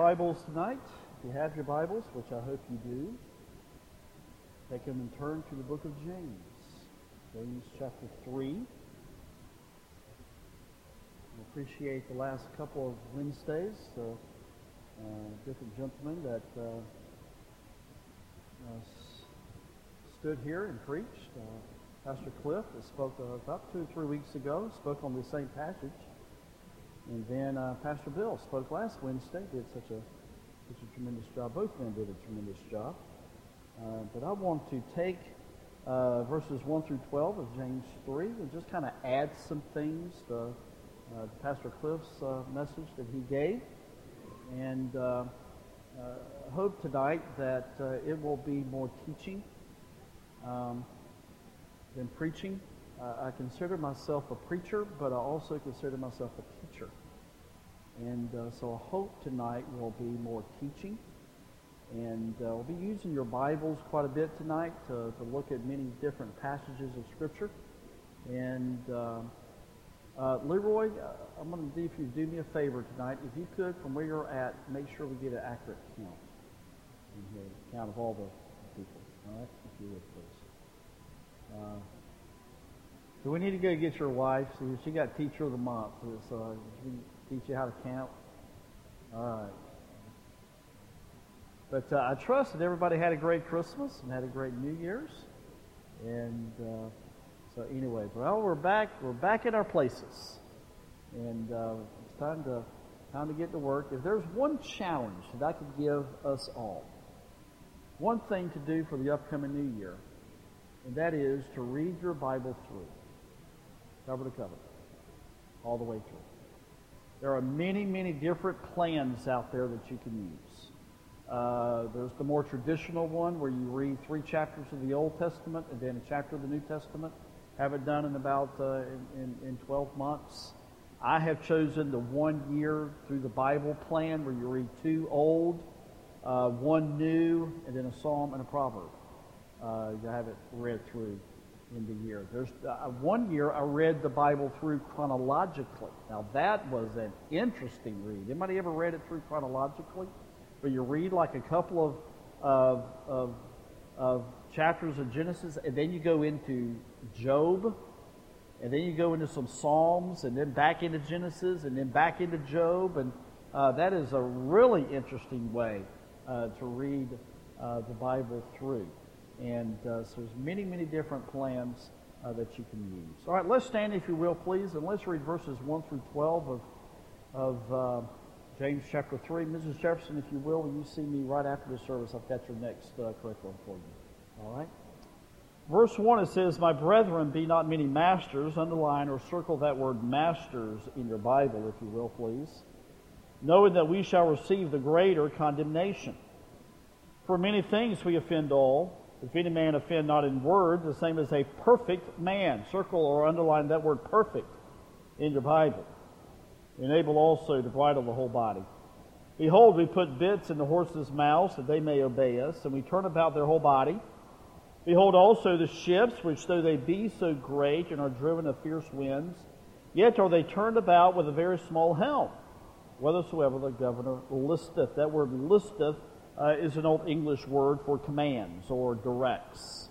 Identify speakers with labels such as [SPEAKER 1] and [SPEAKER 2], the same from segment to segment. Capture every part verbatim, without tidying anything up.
[SPEAKER 1] Bibles tonight. If you have your Bibles, which I hope you do, take them and turn to the book of James. James chapter three. I appreciate the last couple of Wednesdays, uh, uh, different gentlemen that uh, uh, s- stood here and preached. Uh, Pastor Cliff that spoke uh, about two or three weeks ago, spoke on the same passage. And then uh, Pastor Bill spoke last Wednesday, did such a such a tremendous job. Both men did a tremendous job. Uh, but I want to take uh, verses one through twelve of James three and just kind of add some things to, uh, to Pastor Cliff's uh, message that he gave. And uh, uh, hope tonight that uh, it will be more teaching um, than preaching. Uh, I consider myself a preacher, but I also consider myself a teacher. And uh, so I hope tonight will be more teaching. And uh, we'll be using your Bibles quite a bit tonight to, to look at many different passages of Scripture. And uh, uh, Leroy, uh, I'm going to see if you do me a favor tonight. If you could, from where you're at, make sure we get an accurate count. In here, count of all the people. All right? If you would, please. Uh, Do we need to go get your wife? See, she got Teacher of the Month. So she can teach you how to count. All right. But uh, I trust that everybody had a great Christmas and had a great New Year's. And uh, so anyway, well, we're back. We're back in our places, and uh, it's time to time to get to work. If there's one challenge that I could give us all, one thing to do for the upcoming New Year, and that is to read your Bible through. Cover to cover, all the way through. There are many, many different plans out there that you can use. Uh, there's the more traditional one where you read three chapters of the Old Testament and then a chapter of the New Testament. Have it done in about uh, in, in, in twelve months. I have chosen the one year through the Bible plan where you read two old, uh, one new, and then a psalm and a proverb. Uh, you have it read through in the year. There's uh, one year I read the Bible through chronologically. Now that was an interesting read. Anybody ever read it through chronologically? Where you read like a couple of of of, of chapters of Genesis, and then you go into Job, and then you go into some Psalms, and then back into Genesis, and then back into Job, and uh, that is a really interesting way uh, to read uh, the Bible through. And uh, so there's many, many different plans uh, that you can use. All right, let's stand, if you will, please, and let's read verses one through twelve of of uh, James chapter three. Missus Jefferson, if you will, when you see me right after the service, I've got your next uh, curriculum for you. All right? Verse one, it says, "My brethren, be not many masters." Underline or circle that word masters in your Bible, if you will, please. "Knowing that we shall receive the greater condemnation. For many things we offend all. If any man offend not in word, the same as a perfect man." Circle or underline that word perfect in your Bible. "Enable also to bridle the whole body. Behold, we put bits in the horses' mouths that they may obey us, and we turn about their whole body. Behold also the ships, which though they be so great and are driven of fierce winds, yet are they turned about with a very small helm, whithersoever the governor listeth." That word listeth Uh, is an old English word for commands or directs.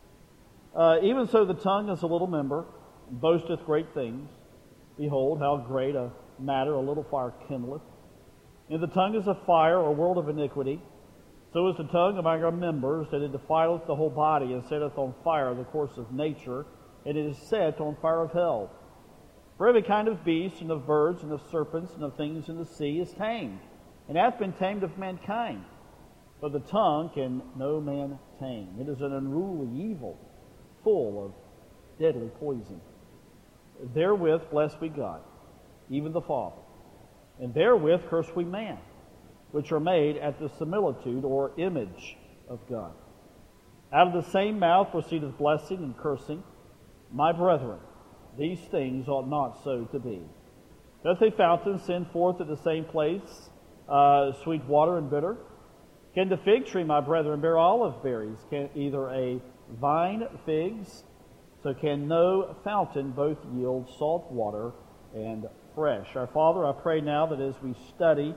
[SPEAKER 1] Uh, "even so the tongue is a little member, boasteth great things. Behold, how great a matter a little fire kindleth. And the tongue is a fire, or world of iniquity. So is the tongue among our members, that it defileth the whole body, and setteth on fire the course of nature, and it is set on fire of hell. For every kind of beast, and of birds, and of serpents, and of things in the sea is tamed, and hath been tamed of mankind. But the tongue can no man tame. It is an unruly evil, full of deadly poison. Therewith bless we God, even the Father. And therewith curse we man, which are made at the similitude or image of God. Out of the same mouth proceedeth blessing and cursing. My brethren, these things ought not so to be. Doth a fountain send forth at the same place uh, sweet water and bitter? Can the fig tree, my brethren, bear olive berries? Can either a vine figs? So can no fountain both yield salt water and fresh. Our Father, I pray now that as we study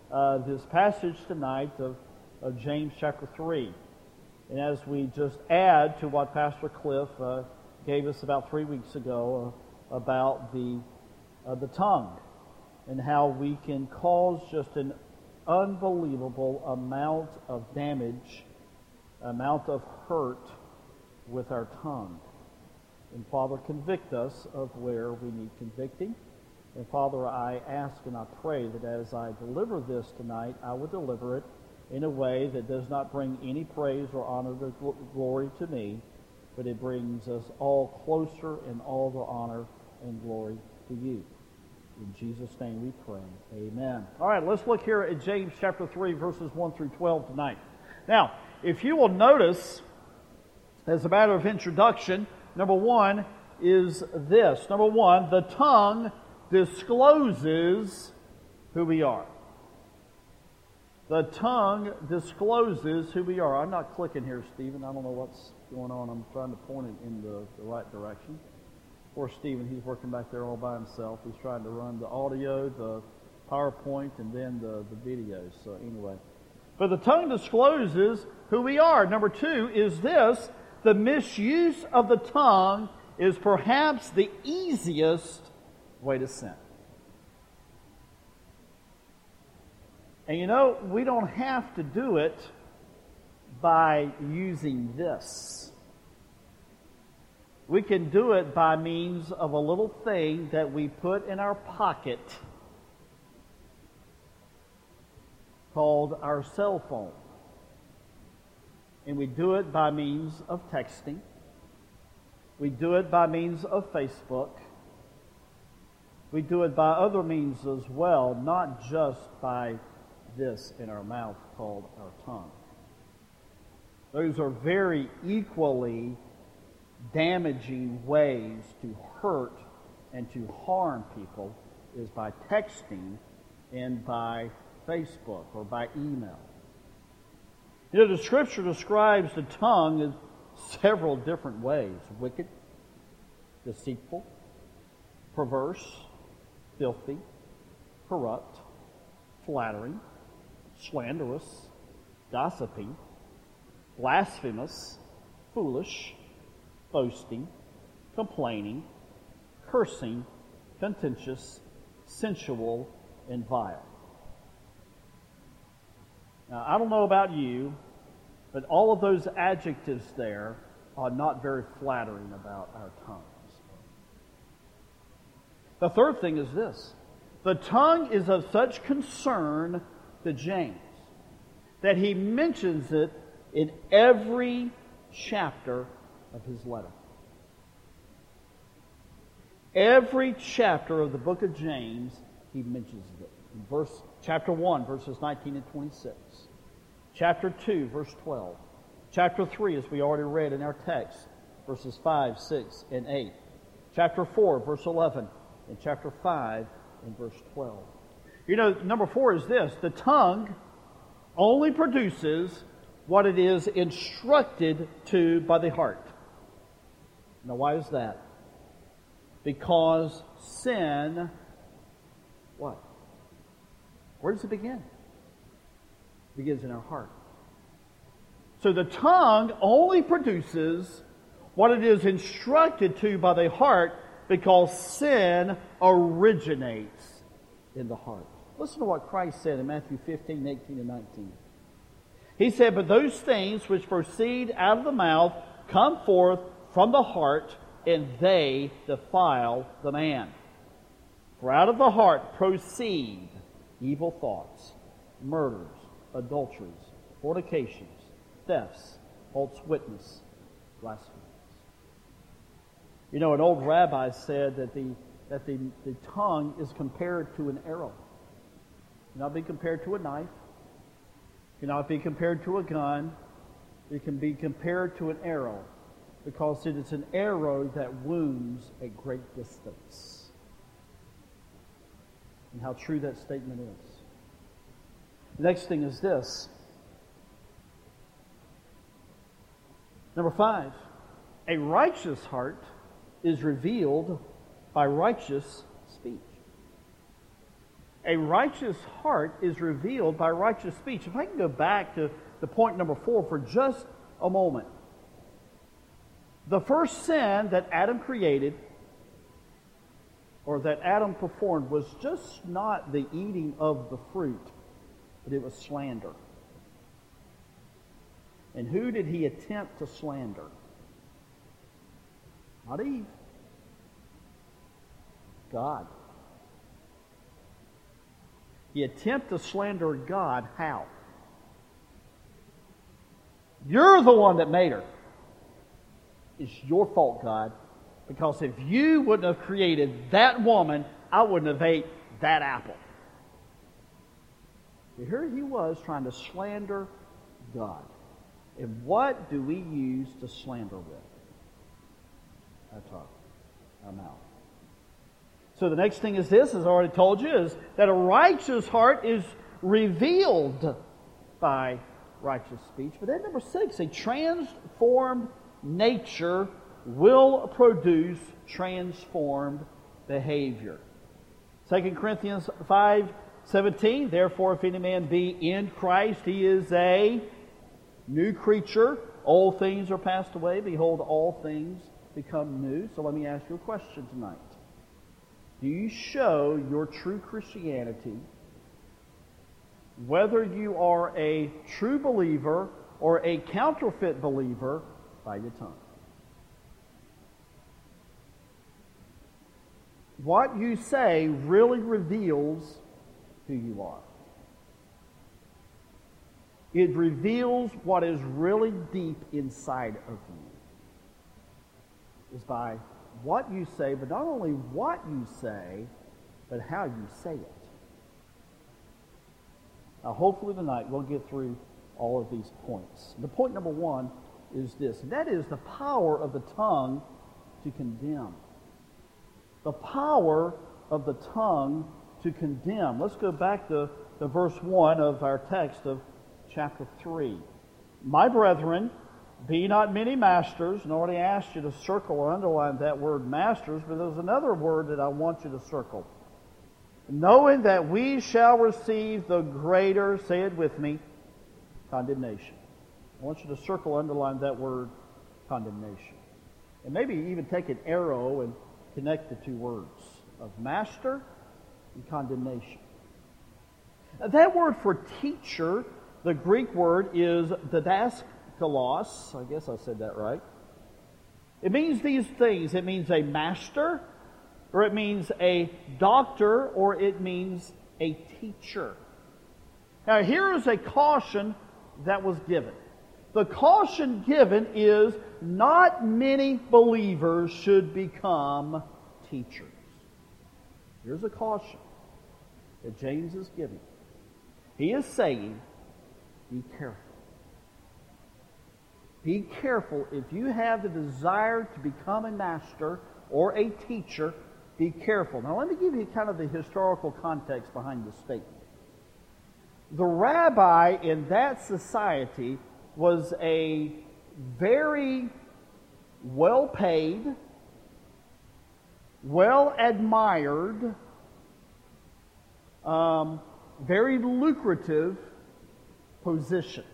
[SPEAKER 1] uh, this passage tonight of, of James chapter three. And as we just add to what Pastor Cliff uh, gave us about three weeks ago uh, about the uh, the tongue and how we can cause just an unbelievable amount of damage, amount of hurt with our tongue. And Father, convict us of where we need convicting. And Father, I ask and I pray that as I deliver this tonight, I will deliver it in a way that does not bring any praise or honor or glory to me, but it brings us all closer in all the honor and glory to you. In Jesus' name we pray. Amen. All right, let's look here at James chapter three, verses one through twelve tonight. Now, if you will notice, as a matter of introduction, number one is this. Number one, the tongue discloses who we are. The tongue discloses who we are. I'm not clicking here, Stephen. I don't know what's going on. I'm trying to point it in the, the right direction. Poor Stephen, he's working back there all by himself. He's trying to run the audio, the PowerPoint, and then the, the videos. So anyway. But the tongue discloses who we are. Number two is this. The misuse of the tongue is perhaps the easiest way to sin. And you know, we don't have to do it by using this. We can do it by means of a little thing that we put in our pocket called our cell phone. And we do it by means of texting. We do it by means of Facebook. We do it by other means as well, not just by this in our mouth called our tongue. Those are very equally damaging ways to hurt and to harm people, is by texting and by Facebook or by email. You know, the Scripture describes the tongue in several different ways. Wicked, deceitful, perverse, filthy, corrupt, flattering, slanderous, gossiping, blasphemous, foolish, boasting, complaining, cursing, contentious, sensual, and vile. Now, I don't know about you, but all of those adjectives there are not very flattering about our tongues. The third thing is this. The tongue is of such concern to James that he mentions it in every chapter of his letter. Every chapter of the book of James, he mentions it. In verse, chapter one, verses nineteen and twenty-six. Chapter two, verse twelve. Chapter three, as we already read in our text, verses five, six, and eight. Chapter four, verse eleven. And chapter five, and verse twelve. You know, number four is this. The tongue only produces what it is instructed to by the heart. Now, why is that? Because sin, what? Where does it begin? It begins in our heart. So the tongue only produces what it is instructed to by the heart because sin originates in the heart. Listen to what Christ said in Matthew fifteen, eighteen, and nineteen. He said, "But those things which proceed out of the mouth come forth from the heart, and they defile the man. For out of the heart proceed evil thoughts, murders, adulteries, fornications, thefts, false witness, blasphemies." You know, an old rabbi said that the that the, the tongue is compared to an arrow. It cannot be compared to a knife. It cannot be compared to a gun. It can be compared to an arrow because it is an arrow that wounds at great distance. And how true that statement is. The next thing is this. Number five, a righteous heart is revealed by righteous speech. A righteous heart is revealed by righteous speech. If I can go back to the point number four for just a moment. The first sin that Adam created, or that Adam performed, was just not the eating of the fruit, but it was slander. And who did he attempt to slander? Not Eve. God. He attempted to slander God. How? You're the one that made her. It's your fault, God. Because if you wouldn't have created that woman, I wouldn't have ate that apple. But here he was trying to slander God. And what do we use to slander with? Our tongue, our mouth. So the next thing is this, as I already told you, is that a righteous heart is revealed by righteous speech. But then number six, a transformed nature will produce transformed behavior. Second Corinthians five seventeen, therefore if any man be in Christ, he is a new creature. Old things are passed away. Behold, all things become new. So let me ask you a question tonight. Do you show your true Christianity, whether you are a true believer or a counterfeit believer, by your tongue? What you say really reveals who you are. It reveals what is really deep inside of you. Is by what you say, but not only what you say, but how you say it. Now, hopefully tonight we'll get through all of these points. The point number one is this, and that is the power of the tongue to condemn. The power of the tongue to condemn. Let's go back to, to verse one of our text of chapter three. My brethren, be not many masters, and I already asked you to circle or underline that word masters, but there's another word that I want you to circle. Knowing that we shall receive the greater, say it with me, condemnation. I want you to circle, underline that word, condemnation. And maybe even take an arrow and connect the two words of master and condemnation. Now, that word for teacher, the Greek word is didaskalos. I guess I said that right. It means these things. It means a master, or it means a doctor, or it means a teacher. Now, here is a caution that was given. The caution given is not many believers should become teachers. Here's a caution that James is giving. He is saying, be careful. Be careful if you have the desire to become a master or a teacher, be careful. Now let me give you kind of the historical context behind this statement. The rabbi in that society was a very well-paid, well-admired, um, very lucrative position.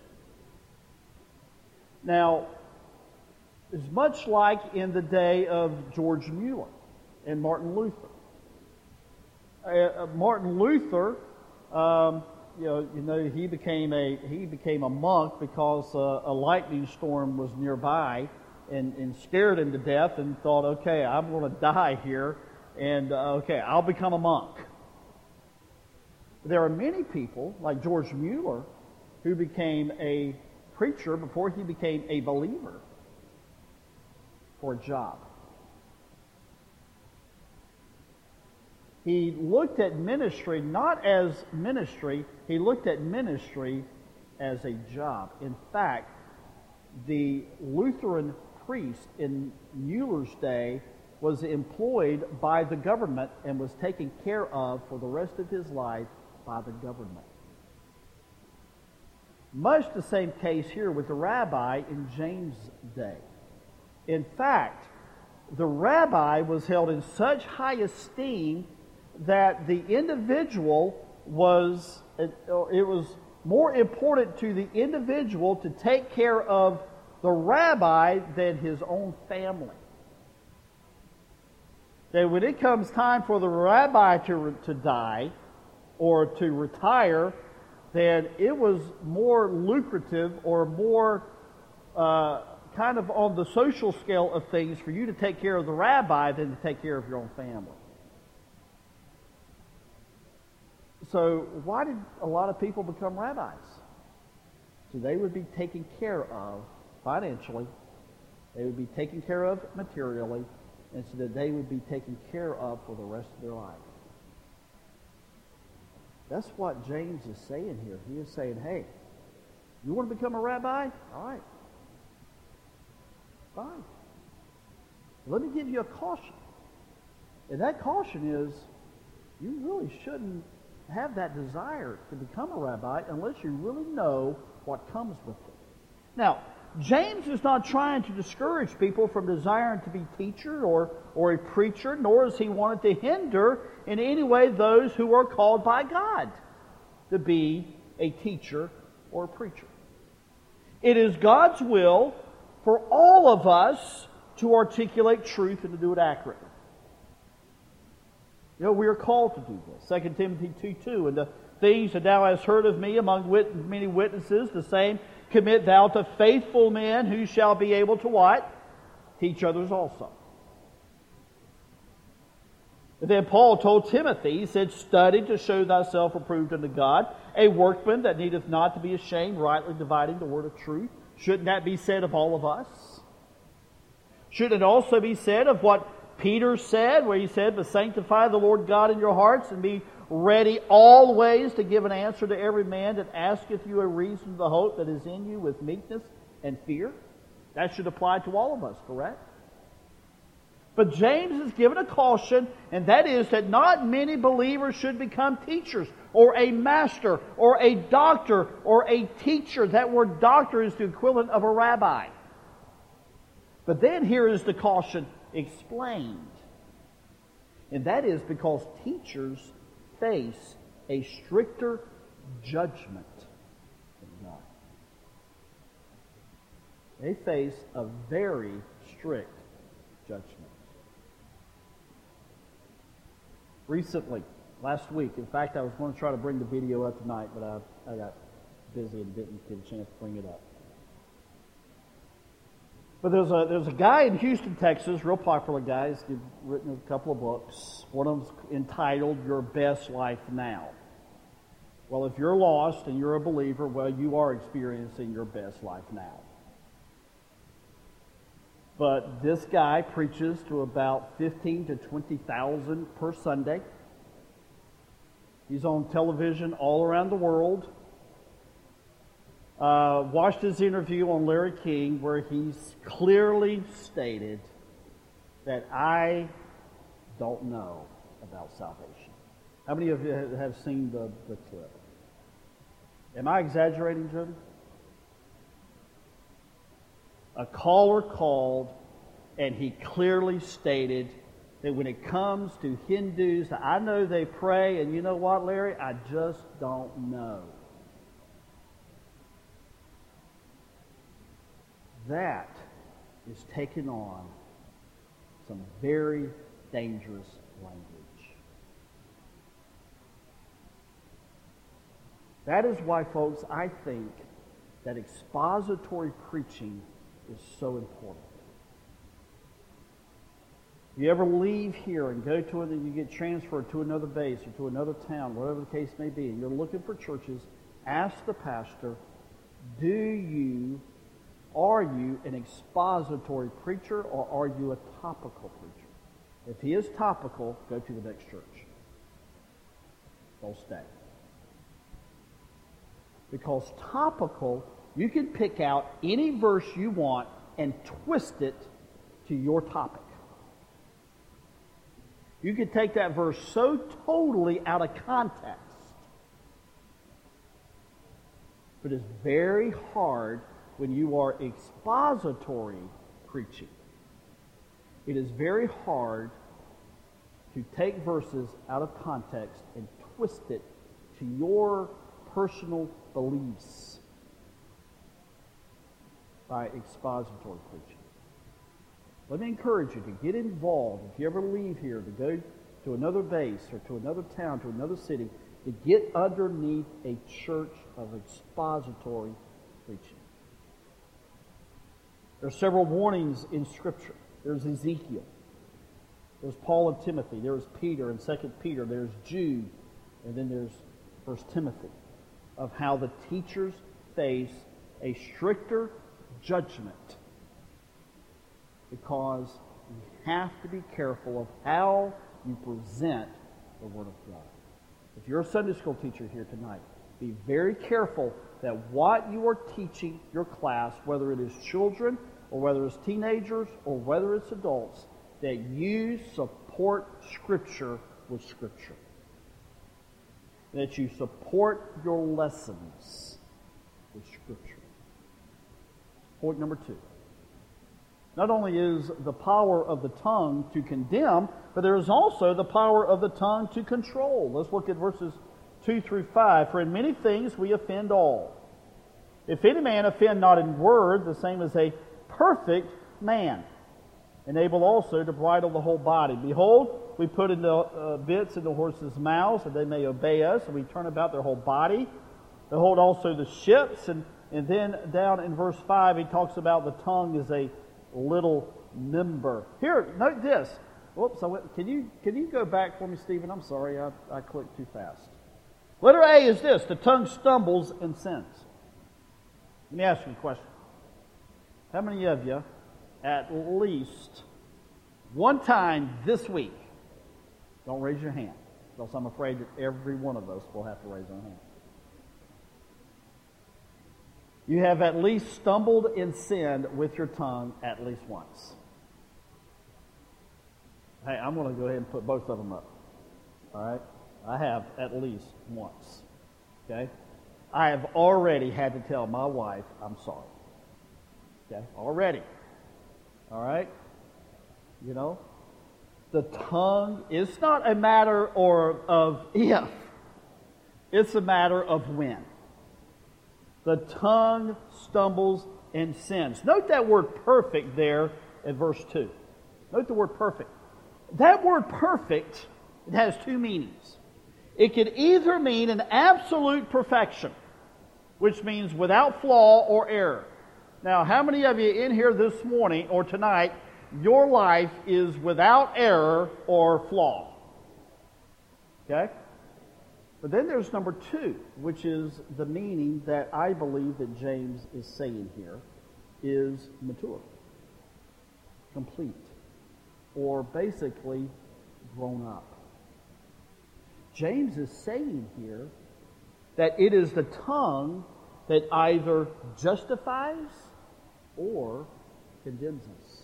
[SPEAKER 1] Now, it's much like in the day of George Mueller and Martin Luther. Uh, Martin Luther, um, you know, you know, he became a he became a monk because uh, a lightning storm was nearby and, and scared him to death, and thought, okay, I'm going to die here, and uh, okay, I'll become a monk. There are many people like George Mueller who became a preacher before he became a believer for a job. He looked at ministry not as ministry, he looked at ministry as a job. In fact, the Lutheran priest in Mueller's day was employed by the government and was taken care of for the rest of his life by the government. Much the same case here with the rabbi in James' day. In fact, the rabbi was held in such high esteem that the individual was, it, it was more important to the individual to take care of the rabbi than his own family. That when it comes time for the rabbi to, to die or to retire, then it was more lucrative or more uh, kind of on the social scale of things for you to take care of the rabbi than to take care of your own family. So why did a lot of people become rabbis? So they would be taken care of financially, they would be taken care of materially, and so that they would be taken care of for the rest of their life. That's what James is saying here. He is saying, hey, you want to become a rabbi? All right. Fine. Let me give you a caution. And that caution is, you really shouldn't have that desire to become a rabbi unless you really know what comes with it. Now, James is not trying to discourage people from desiring to be teacher or, or a preacher, nor is he wanted to hinder in any way those who are called by God to be a teacher or a preacher. It is God's will for all of us to articulate truth and to do it accurately. You know, we are called to do this. Second Timothy two two, and the things that thou hast heard of me among wit- many witnesses, the same commit thou to faithful men who shall be able to what? Teach others also. And then Paul told Timothy, he said, study to show thyself approved unto God, a workman that needeth not to be ashamed, rightly dividing the word of truth. Shouldn't that be said of all of us? Should it also be said of what Peter said, where he said, but sanctify the Lord God in your hearts, and be ready always to give an answer to every man that asketh you a reason of the hope that is in you with meekness and fear? That should apply to all of us, correct? But James has given a caution, and that is that not many believers should become teachers, or a master, or a doctor, or a teacher. That word doctor is the equivalent of a rabbi. But then here is the caution explained. And that is because teachers face a stricter judgment than God. They face a very strict judgment. Recently, last week, in fact, I was going to try to bring the video up tonight, but I, I got busy and didn't get a chance to bring it up. But there's a there's a guy in Houston, Texas, real popular guy. He's written a couple of books. One of them's entitled Your Best Life Now. Well, if you're lost and you're a believer, well, you are experiencing your best life now. But this guy preaches to about fifteen to twenty thousand per Sunday. He's on television all around the world. Uh, watched his interview on Larry King where he's clearly stated that I don't know about salvation. How many of you have seen the, the clip? Am I exaggerating, Jody? A caller called and he clearly stated that when it comes to Hindus, I know they pray, and you know what, Larry? I just don't know. That is taking on some very dangerous language. That is why, folks, I think that expository preaching is so important. You ever leave here and go to it and you get transferred to another base or to another town, whatever the case may be, and you're looking for churches, ask the pastor, do you Are you an expository preacher or are you a topical preacher? If he is topical, go to the next church. Don't stay. Because topical, you can pick out any verse you want and twist it to your topic. You can take that verse so totally out of context. But it's very hard when you are expository preaching. It is very hard to take verses out of context and twist it to your personal beliefs by expository preaching. Let me encourage you to get involved. If you ever leave here to go to another base or to another town, to another city, to get underneath a church of expository preaching. There are several warnings in Scripture. There's Ezekiel. There's Paul and Timothy. There's Peter and Second Peter. There's Jude. And then there's First Timothy, of how the teachers face a stricter judgment because you have to be careful of how you present the Word of God. If you're a Sunday school teacher here tonight, be very careful that what you are teaching your class, whether it is children or whether it's teenagers or whether it's adults, that you support Scripture with Scripture. That you support your lessons with Scripture. Point number two. Not only is the power of the tongue to condemn, but there is also the power of the tongue to control. Let's look at verses two through five. For in many things we offend all. If any man offend not in word, the same as a perfect man, and able also to bridle the whole body. Behold, we put in the uh, bits in the horses' mouths, that they may obey us, and we turn about their whole body. Behold also the ships, and, and then down in verse five, he talks about the tongue as a little member. Here, note this. Whoops, I went, can you can you go back for me, Stephen? I'm sorry, I, I clicked too fast. Letter A is this: the tongue stumbles and sins. Let me ask you a question. How many of you, at least one time this week, don't raise your hand, because I'm afraid that every one of us will have to raise our hand. You have at least stumbled and sinned with your tongue at least once. Hey, I'm going to go ahead and put both of them up. All right? I have at least once. Okay? I have already had to tell my wife I'm sorry. Okay? Already. All right? You know? The tongue is not a matter or of if. It's a matter of when. The tongue stumbles and sins. Note that word perfect there in verse two. Note the word perfect. That word perfect, it has two meanings. It could either mean an absolute perfection, which means without flaw or error. Now, how many of you in here this morning or tonight, your life is without error or flaw? Okay? But then there's number two, which is the meaning that I believe that James is saying here, is mature, complete, or basically grown up. James is saying here that it is the tongue that either justifies or condemns us.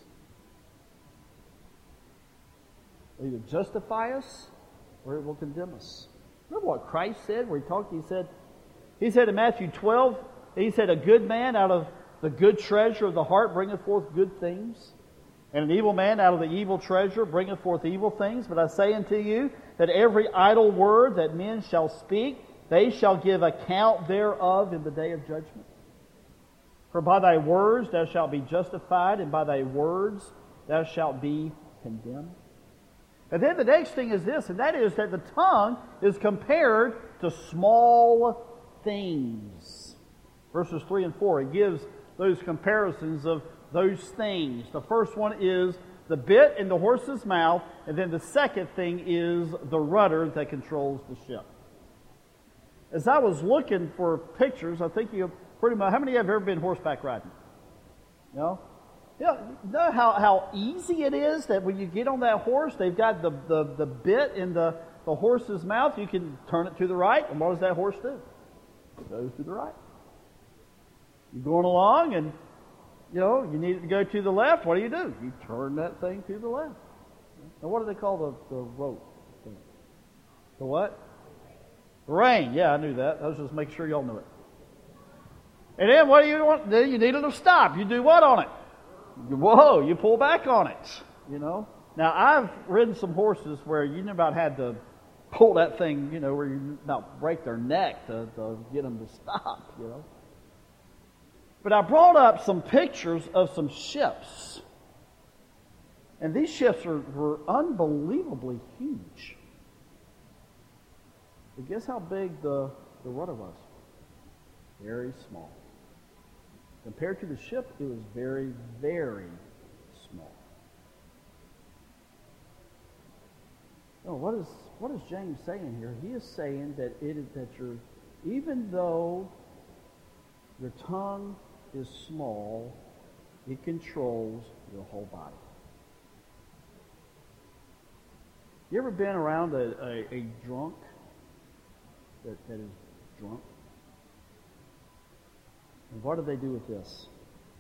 [SPEAKER 1] It will either justify us or it will condemn us. Remember what Christ said where he talked? He said, he said in Matthew twelve, he said, a good man out of the good treasure of the heart bringeth forth good things, and an evil man out of the evil treasure bringeth forth evil things. But I say unto you that every idle word that men shall speak, they shall give account thereof in the day of judgment. For by thy words thou shalt be justified, and by thy words thou shalt be condemned. And then the next thing is this, and that is that the tongue is compared to small things. Verses three and four, it gives those comparisons of those things. The first one is the bit in the horse's mouth, and then the second thing is the rudder that controls the ship. As I was looking for pictures, I think you pretty much, how many of you have ever been horseback riding? No? You know, you know how, how easy it is that when you get on that horse, they've got the, the, the bit in the, the horse's mouth. You can turn it to the right, and what does that horse do? It goes to the right. You're going along, and you know, you need it to go to the left. What do you do? You turn that thing to the left. Now, what do they call the, the rope thing? The what? The rein. Yeah, I knew that. I was just making sure y'all knew it. And then what do you want? Then you need it to stop. You do what on it? Whoa, you pull back on it, you know. Now, I've ridden some horses where you about had to pull that thing, you know, where you about break their neck to, to get them to stop, you know. But I brought up some pictures of some ships. And these ships are, were unbelievably huge. But guess how big the, the rudder was? Very small. Compared to the ship, it was very, very small. Oh, what is what is James saying here? He is saying that it is that your even though your tongue is small, it controls your whole body. You ever been around a, a, a drunk that, that is drunk? And what do they do with this?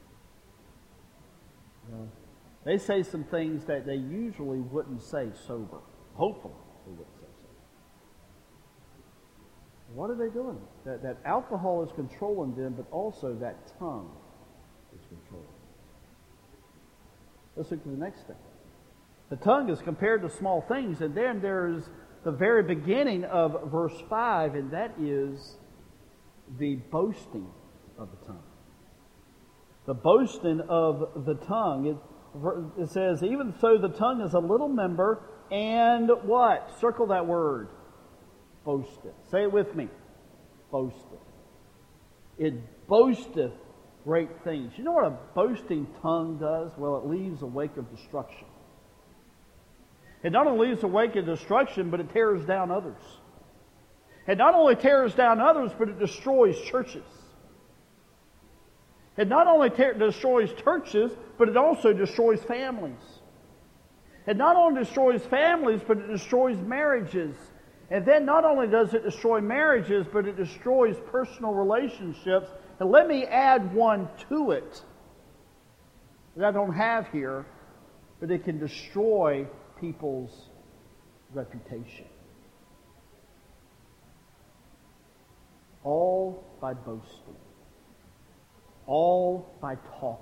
[SPEAKER 1] Uh, they say some things that they usually wouldn't say sober. Hopefully, they wouldn't say so. What are they doing? That, that alcohol is controlling them, but also that tongue is controlling them. Let's look at the next thing. The tongue is compared to small things, and then there's the very beginning of verse five, and that is the boasting of the tongue. The boasting of the tongue. It, it says, even so the tongue is a little member, and what? Circle that word. Boasteth. Say it with me. Boasteth. It boasteth great things. You know what a boasting tongue does? Well, it leaves a wake of destruction. It not only leaves a wake of destruction, but it tears down others. It not only tears down others, but it destroys churches. It not only te- destroys churches, but it also destroys families. It not only destroys families, but it destroys marriages. And then not only does it destroy marriages, but it destroys personal relationships. And let me add one to it that I don't have here, but it can destroy people's reputation. All by boasting. All by talking.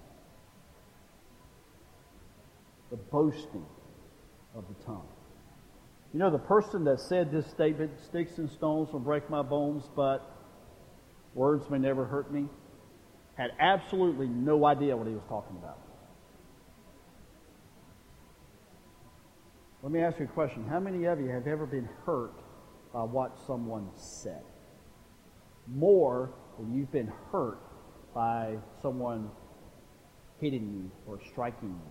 [SPEAKER 1] The boasting of the tongue. You know, the person that said this statement, sticks and stones will break my bones, but words may never hurt me, had absolutely no idea what he was talking about. Let me ask you a question. How many of you have ever been hurt by what someone said? More than you've been hurt by someone hitting you or striking you.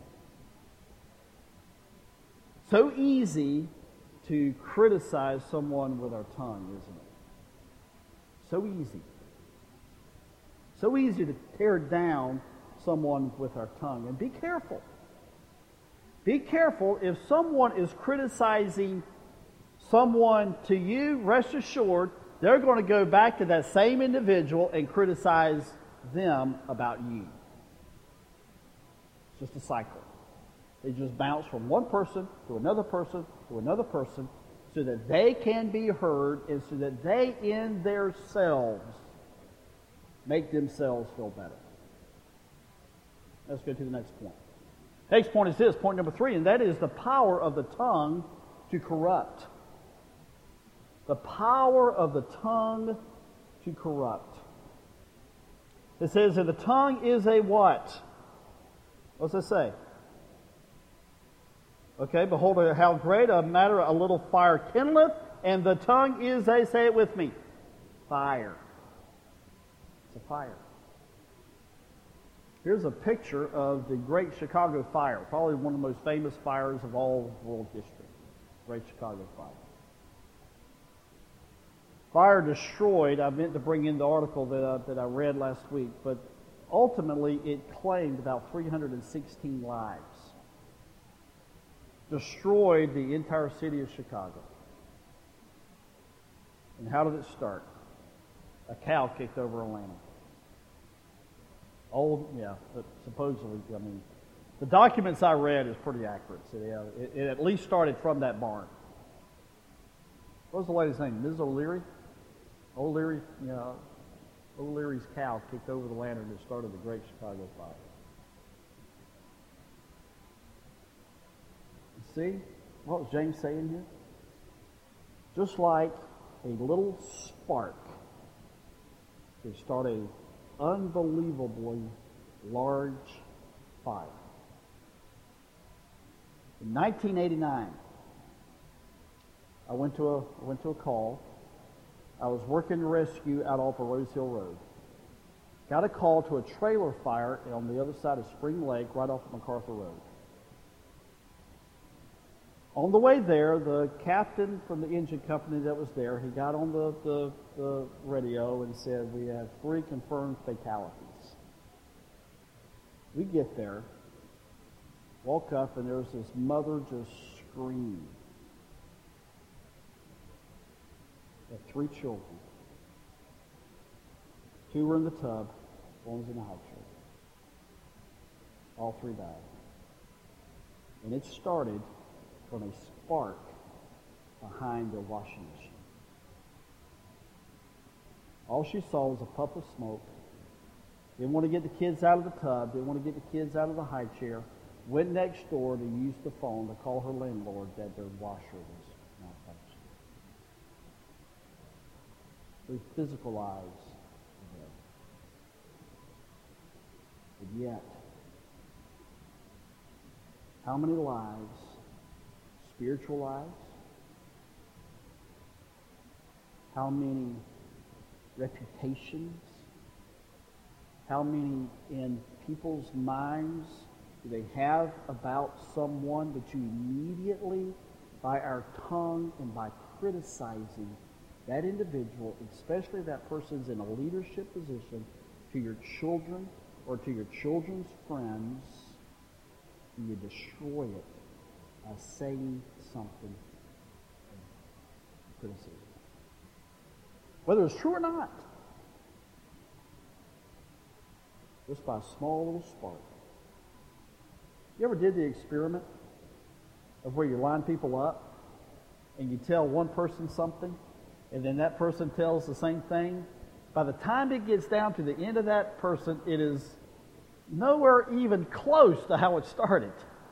[SPEAKER 1] So easy to criticize someone with our tongue, isn't it? So easy. So easy to tear down someone with our tongue. And be careful. Be careful if someone is criticizing someone to you, rest assured, they're going to go back to that same individual and criticize them about you. It's just a cycle. They just bounce from one person to another person to another person so that they can be heard and so that they in themselves make themselves feel better. Let's go to the next point. Next point is this, point number three, and that is the power of the tongue to corrupt. The power of the tongue to corrupt. It says that the tongue is a what? What's it say? Okay, behold how great a matter a little fire kindleth, and the tongue is a, say it with me, fire. It's a fire. Here's a picture of the Great Chicago Fire, probably one of the most famous fires of all world history. Great Chicago Fire. Fire destroyed, I meant to bring in the article that I, that I read last week, but ultimately it claimed about three hundred sixteen lives. Destroyed the entire city of Chicago. And how did it start? A cow kicked over a lamb. Old, yeah, but supposedly, I mean, the documents I read is pretty accurate. So yeah, it, it at least started from that barn. What was the lady's name? Miz O'Leary? O'Leary, you know, O'Leary's cow kicked over the lantern that started the Great Chicago Fire. See, what was James saying here? Just like a little spark can start a unbelievably large fire. In nineteen eighty-nine, I went to a I went to a call. I was working rescue out off of Rose Hill Road. Got a call to a trailer fire on the other side of Spring Lake, right off of MacArthur Road. On the way there, the captain from the engine company that was there, he got on the, the, the radio and said, we have three confirmed fatalities. We get there, walk up, and there's this mother just screaming. Had three children. Two were in the tub, one was in the high chair. All three died. And it started from a spark behind their washing machine. All she saw was a puff of smoke. Didn't want to get the kids out of the tub, didn't want to get the kids out of the high chair. Went next door to use the phone to call her landlord that their washer was malfunctioning. Through physical eyes. But yet, how many lives, spiritual lives, how many reputations, how many in people's minds do they have about someone that you immediately, by our tongue and by criticizing that individual, especially if that person's in a leadership position, to your children or to your children's friends, and you destroy it by saying something criticism. Whether it's true or not. Just by a small little spark. You ever did the experiment of where you line people up and you tell one person something and then that person tells the same thing? By the time it gets down to the end of that person, it is nowhere even close to how it started.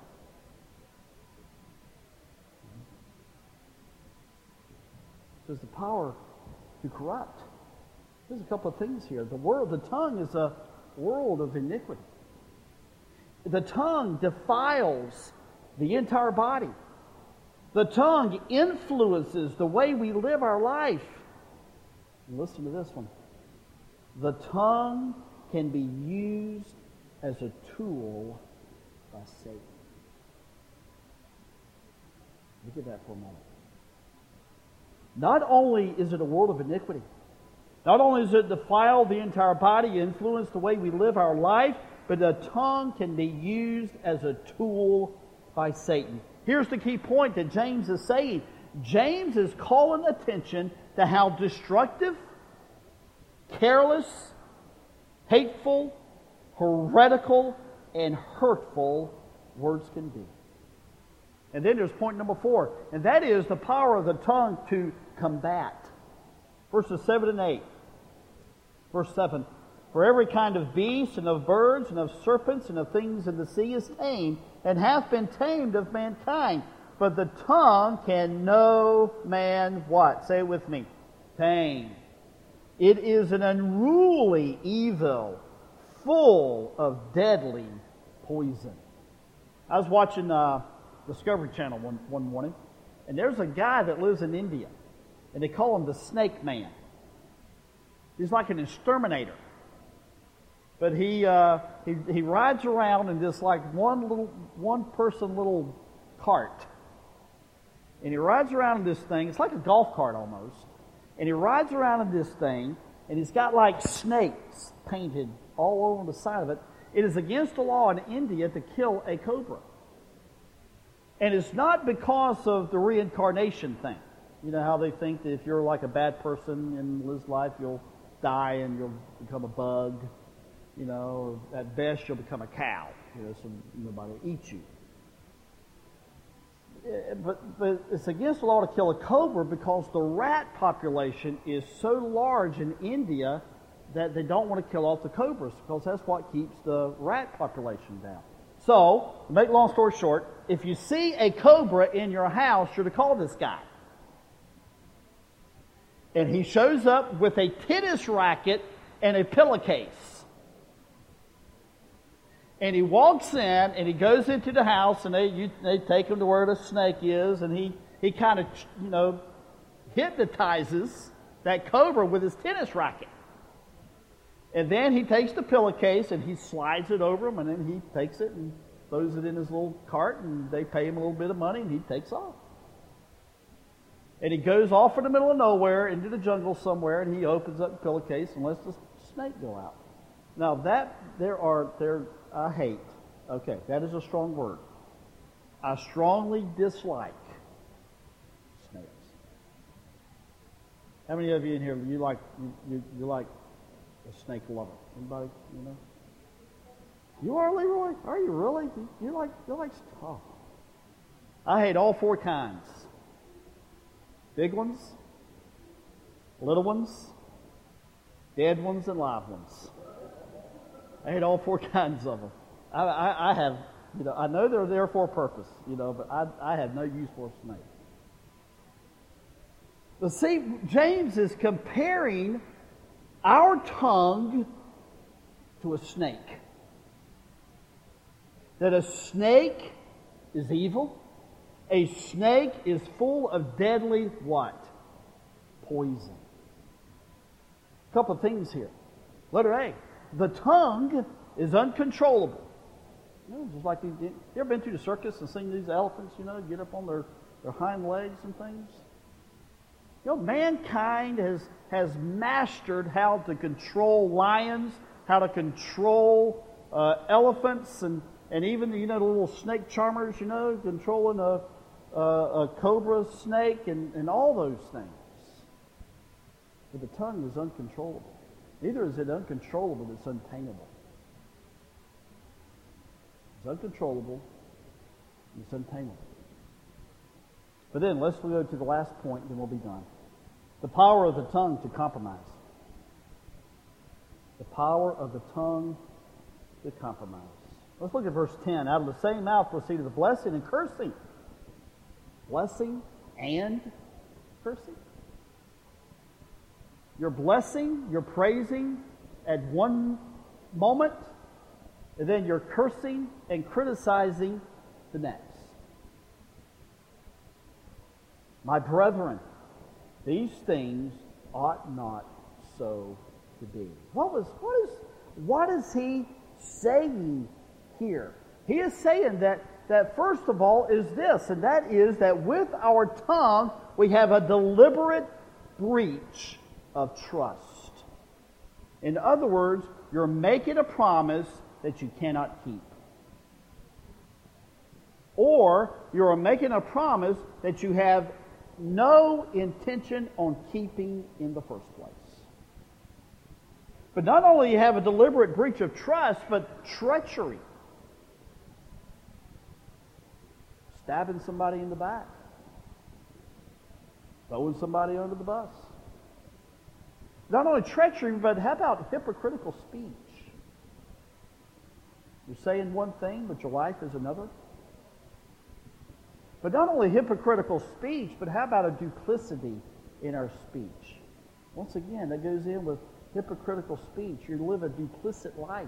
[SPEAKER 1] There's the power to corrupt. There's a couple of things here. The world, the tongue is a world of iniquity. The tongue defiles the entire body. The tongue influences the way we live our life. And listen to this one. The tongue can be used as a tool by Satan. Look at that for a moment. Not only is it a world of iniquity, not only does it defile the entire body, influence the way we live our life, but the tongue can be used as a tool by Satan. Here's the key point that James is saying. James is calling attention to how destructive, careless, hateful, heretical, and hurtful words can be. And then there's point number four, and that is the power of the tongue to combat. Verses seven and eight. Verse seven. For every kind of beast, and of birds, and of serpents, and of things in the sea is tamed, and hath been tamed of mankind. But the tongue can no man what? Say it with me. Tame. It is an unruly evil, full of deadly poison. I was watching uh, Discovery Channel one, one morning, and there's a guy that lives in India, and they call him the Snake Man. He's like an exterminator. But he, uh, he he rides around in this like one little one person little cart, and he rides around in this thing. It's like a golf cart almost, and he rides around in this thing, and he's got like snakes painted all over the side of it. It is against the law in India to kill a cobra, and it's not because of the reincarnation thing. You know how they think that if you're like a bad person in this life, you'll die and you'll become a bug. You know, or at best you'll become a cow, you know, so nobody will eat you. But, but it's against the law to kill a cobra because the rat population is so large in India that they don't want to kill off the cobras because that's what keeps the rat population down. So, to make a long story short, if you see a cobra in your house, you're to call this guy. And he shows up with a tennis racket and a pillowcase. And he walks in, and he goes into the house, and they you, they take him to where the snake is, and he, he kind of, you know, hypnotizes that cobra with his tennis racket. And then he takes the pillowcase, and he slides it over him, and then he takes it and throws it in his little cart, and they pay him a little bit of money, and he takes off. And he goes off in the middle of nowhere into the jungle somewhere, and he opens up the pillowcase and lets the snake go out. Now that, there are, there, I hate, okay, that is a strong word. I strongly dislike snakes. How many of you in here, you like, you, you, you like a snake lover? Anybody, you know? You are, Leroy? Are you really? You, you like, you like, oh. I hate all four kinds. Big ones, little ones, dead ones, and live ones. I hate all four kinds of them. I, I, I have, you know, I know they're there for a purpose, you know, but I, I have no use for a snake. But see, James is comparing our tongue to a snake. That a snake is evil. A snake is full of deadly what? Poison. A couple of things here. Letter A. The tongue is uncontrollable. You know, just like these, you ever been to the circus and seen these elephants, you know, get up on their, their hind legs and things? You know, mankind has, has mastered how to control lions, how to control uh, elephants, and, and even, you know, the little snake charmers, you know, controlling a Uh, a cobra, snake, and, and all those things. But the tongue is uncontrollable. Neither is it uncontrollable, it's untamable. It's uncontrollable, it's untamable. But then let's go to the last point, then we'll be done. The power of the tongue to compromise. The power of the tongue to compromise. Let's look at verse ten. Out of the same mouth proceeded the blessing and cursing. Blessing and cursing. You're blessing, you're praising at one moment, and then you're cursing and criticizing the next. My brethren, these things ought not so to be. What was what is what is he saying here? He is saying that that first of all is this, and that is that with our tongue we have a deliberate breach of trust. In other words, you're making a promise that you cannot keep. Or you're making a promise that you have no intention on keeping in the first place. But not only you have a deliberate breach of trust, but treachery. Stabbing somebody in the back. Throwing somebody under the bus. Not only treachery, but how about hypocritical speech? You're saying one thing, but your life is another. But not only hypocritical speech, but how about a duplicity in our speech? Once again, that goes in with hypocritical speech. You live a duplicit life.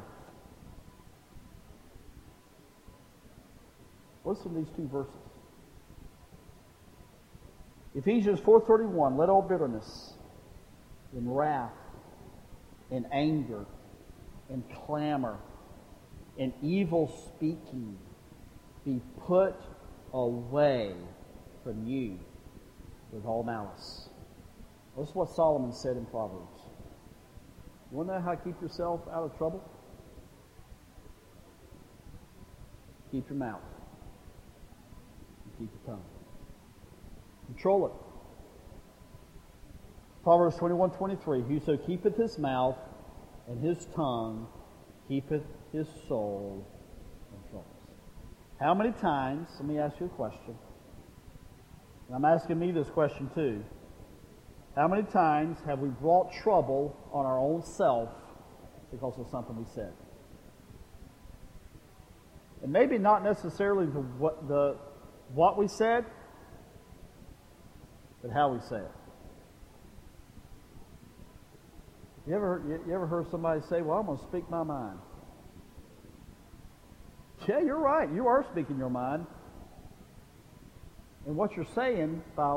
[SPEAKER 1] Listen to these two verses. Ephesians four thirty-one, let all bitterness and wrath and anger and clamor and evil speaking be put away from you with all malice. This is what Solomon said in Proverbs. You want to know how to keep yourself out of trouble? Keep your mouth. Keep your tongue. Control it. Proverbs twenty-one twenty-three, whoso keepeth his mouth and his tongue keepeth his soul from troubles. How many times, let me ask you a question, and I'm asking me this question too, how many times have we brought trouble on our own self because of something we said? And maybe not necessarily the what, the, what we said, but how we say it. You ever, you, you ever heard somebody say, well, I'm going to speak my mind? Yeah, you're right. You are speaking your mind. And what you're saying by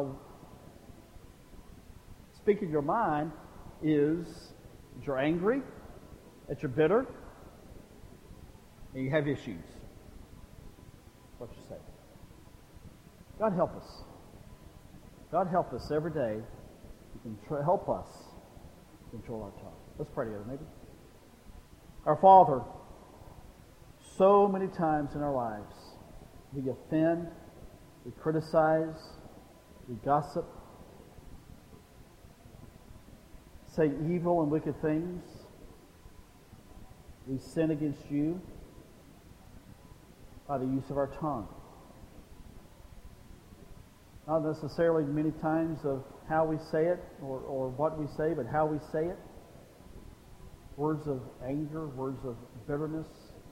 [SPEAKER 1] speaking your mind is that you're angry, that you're bitter, and you have issues. That's what you say. God help us. God help us every day. You can tr- help us control our tongue. Let's pray together, maybe. Our Father, so many times in our lives, we offend, we criticize, we gossip, say evil and wicked things. We sin against you by the use of our tongue. Not necessarily many times of how we say it or, or what we say, but how we say it. Words of anger, words of bitterness.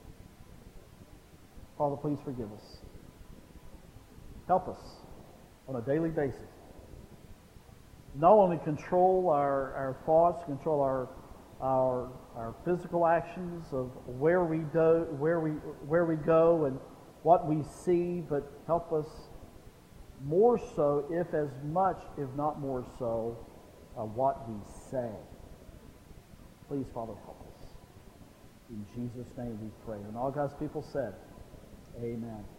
[SPEAKER 1] Father, please forgive us. Help us on a daily basis. Not only control our, our thoughts, control our our our physical actions of where we do, where we where we go and what we see, but help us more so, if as much, if not more so, uh, what we say. Please, Father, help us. In Jesus' name we pray. And all God's people said, amen.